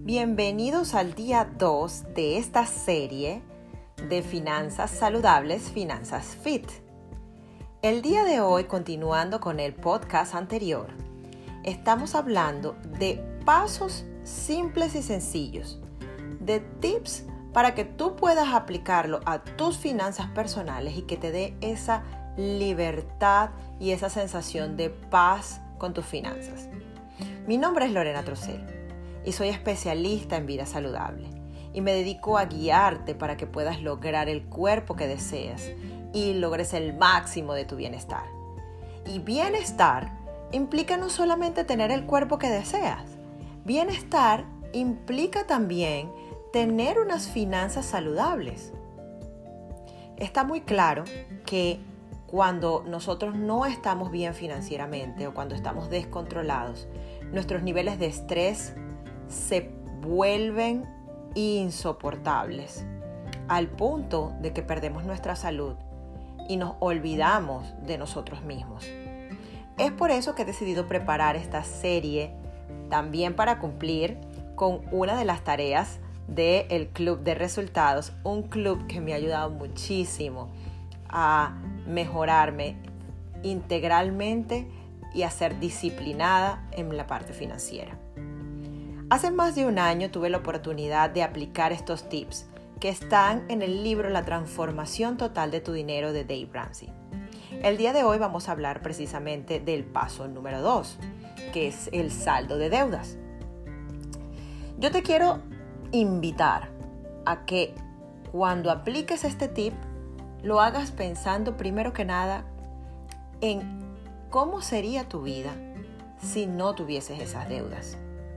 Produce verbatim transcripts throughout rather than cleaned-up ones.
Bienvenidos al día dos de esta serie de finanzas saludables, Finanzas Fit. El día de hoy, continuando con el podcast anterior, estamos hablando de pasos simples y sencillos, de tips para que tú puedas aplicarlo a tus finanzas personales y que te dé esa libertad y esa sensación de paz con tus finanzas. Mi nombre es Lorena Trocel y soy especialista en vida saludable y me dedico a guiarte para que puedas lograr el cuerpo que deseas y logres el máximo de tu bienestar. Y bienestar implica no solamente tener el cuerpo que deseas, bienestar implica también tener unas finanzas saludables. Está muy claro que cuando nosotros no estamos bien financieramente o cuando estamos descontrolados, nuestros niveles de estrés se vuelven insoportables al punto de que perdemos nuestra salud y nos olvidamos de nosotros mismos. Es por eso que he decidido preparar esta serie también para cumplir con una de las tareas del Club de Resultados, un club que me ha ayudado muchísimo a mejorarme integralmente y a ser disciplinada en la parte financiera. Hace más de un año tuve la oportunidad de aplicar estos tips que están en el libro La transformación total de tu dinero de Dave Ramsey. El día de hoy vamos a hablar precisamente del paso número dos, que es el saldo de deudas. Yo te quiero invitar a que cuando apliques este tip lo hagas pensando primero que nada en cómo sería tu vida si no tuvieses esas deudas.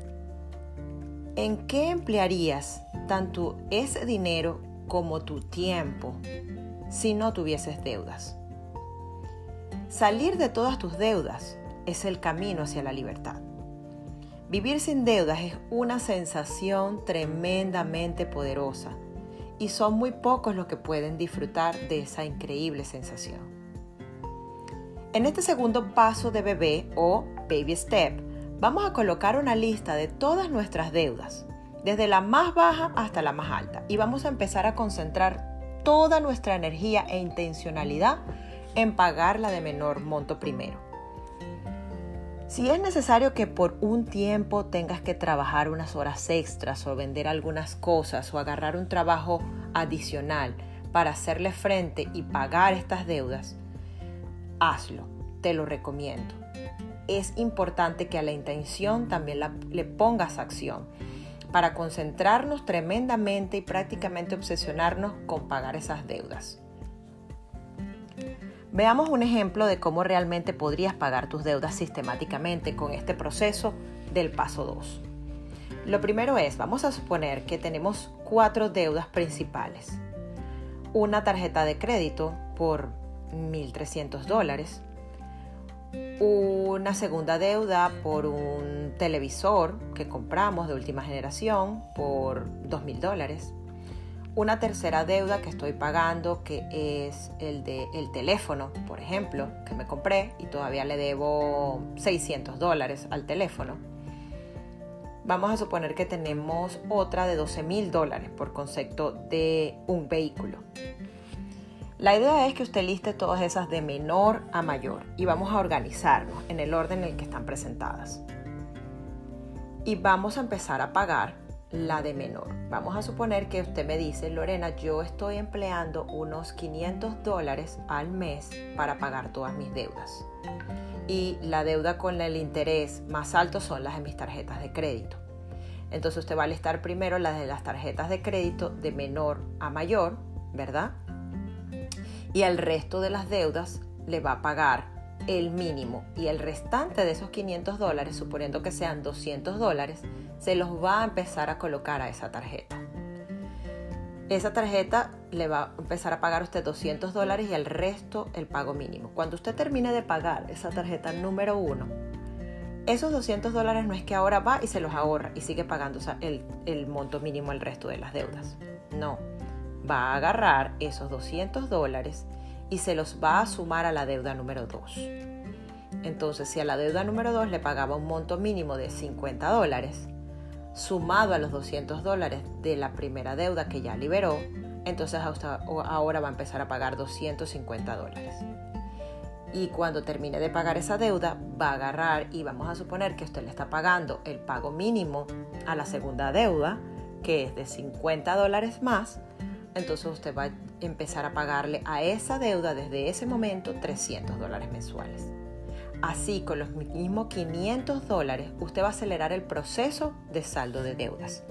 ¿En qué emplearías tanto ese dinero como tu tiempo si no tuvieses deudas? Salir de todas tus deudas es el camino hacia la libertad. Vivir sin deudas es una sensación tremendamente poderosa y son muy pocos los que pueden disfrutar de esa increíble sensación. En este segundo paso de bebé o baby step, vamos a colocar una lista de todas nuestras deudas, desde la más baja hasta la más alta, y vamos a empezar a concentrar toda nuestra energía e intencionalidad en pagar la de menor monto primero. Si es necesario que por un tiempo tengas que trabajar unas horas extras o vender algunas cosas o agarrar un trabajo adicional para hacerle frente y pagar estas deudas, hazlo, te lo recomiendo. Es importante que a la intención también la, le pongas acción para concentrarnos tremendamente y prácticamente obsesionarnos con pagar esas deudas. Veamos un ejemplo de cómo realmente podrías pagar tus deudas sistemáticamente con este proceso del paso dos. Lo primero es, vamos a suponer que tenemos cuatro deudas principales. Una tarjeta de crédito por mil trescientos dólares. Una segunda deuda por un televisor que compramos de última generación por dos mil dólares. Una tercera deuda que estoy pagando que es el de el teléfono, por ejemplo, que me compré y todavía le debo seiscientos dólares al teléfono. Vamos a suponer que tenemos otra de doce mil dólares por concepto de un vehículo. La idea es que usted liste todas esas de menor a mayor y vamos a organizarnos en el orden en el que están presentadas. Y vamos a empezar a pagar la de menor. Vamos a suponer que usted me dice, Lorena, yo estoy empleando unos quinientos dólares al mes para pagar todas mis deudas. Y la deuda con el interés más alto son las de mis tarjetas de crédito. Entonces usted va a listar primero las de las tarjetas de crédito de menor a mayor, ¿verdad? Y al resto de las deudas le va a pagar el mínimo y el restante de esos quinientos dólares, suponiendo que sean doscientos dólares, se los va a empezar a colocar a esa tarjeta. Esa tarjeta le va a empezar a pagar usted doscientos dólares y el resto el pago mínimo. Cuando usted termine de pagar esa tarjeta número uno, esos doscientos dólares no es que ahora va y se los ahorra y sigue pagando el, el monto mínimo el resto de las deudas. No. Va a agarrar esos doscientos dólares y se los va a sumar a la deuda número dos. Entonces, si a la deuda número dos le pagaba un monto mínimo de cincuenta dólares, sumado a los doscientos dólares de la primera deuda que ya liberó, entonces hasta ahora va a empezar a pagar doscientos cincuenta dólares. Y cuando termine de pagar esa deuda, va a agarrar y vamos a suponer que usted le está pagando el pago mínimo a la segunda deuda, que es de cincuenta dólares más, entonces usted va a empezar a pagarle a esa deuda desde ese momento trescientos dólares mensuales. Así, con los mismos quinientos dólares, usted va a acelerar el proceso de saldo de deudas.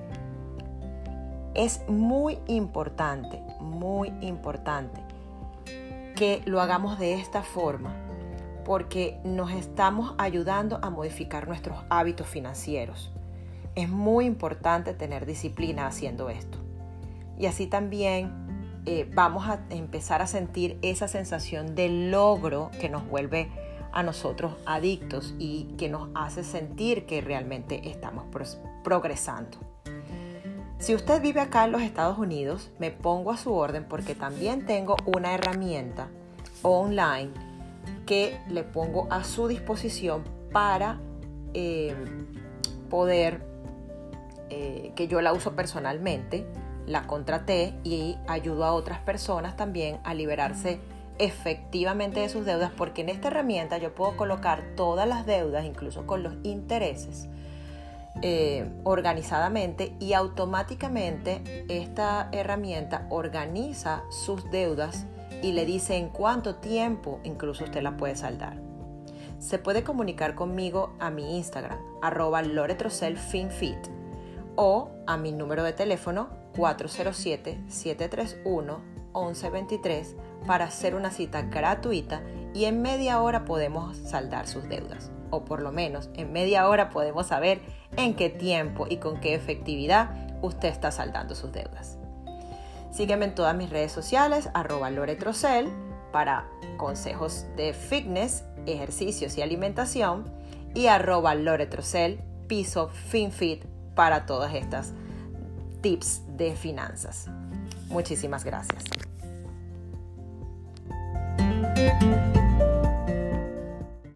Es muy importante, muy importante que lo hagamos de esta forma, porque nos estamos ayudando a modificar nuestros hábitos financieros. Es muy importante tener disciplina haciendo esto. Y así también eh, vamos a empezar a sentir esa sensación de logro que nos vuelve a nosotros adictos y que nos hace sentir que realmente estamos pro- progresando. Si usted vive acá en los Estados Unidos, me pongo a su orden porque también tengo una herramienta online que le pongo a su disposición para eh, poder, eh, que yo la uso personalmente, la contraté y ayudo a otras personas también a liberarse efectivamente de sus deudas, porque en esta herramienta yo puedo colocar todas las deudas, incluso con los intereses, Eh, organizadamente, y automáticamente esta herramienta organiza sus deudas y le dice en cuánto tiempo incluso usted la puede saldar. Se puede comunicar conmigo a mi Instagram, arroba loretroselfinfit, o a mi número de teléfono cuatro cero siete, siete tres uno, once veintitrés para hacer una cita gratuita y en media hora podemos saldar sus deudas. O por lo menos en media hora podemos saber en qué tiempo y con qué efectividad usted está saldando sus deudas. Sígueme en todas mis redes sociales, arroba loretrosel, para consejos de fitness, ejercicios y alimentación, y arroba loretrosel, piso finfit, para todas estas tips de finanzas. Muchísimas gracias.